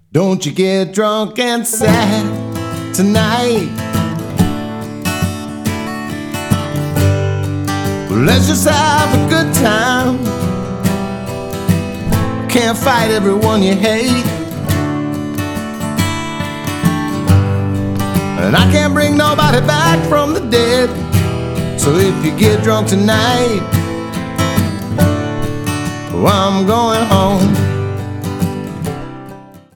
Don't you get drunk and sad tonight. Let's just have a good time. Can't fight everyone you hate, and I can't bring nobody back from the dead. So if you get drunk tonight, well, I'm going home.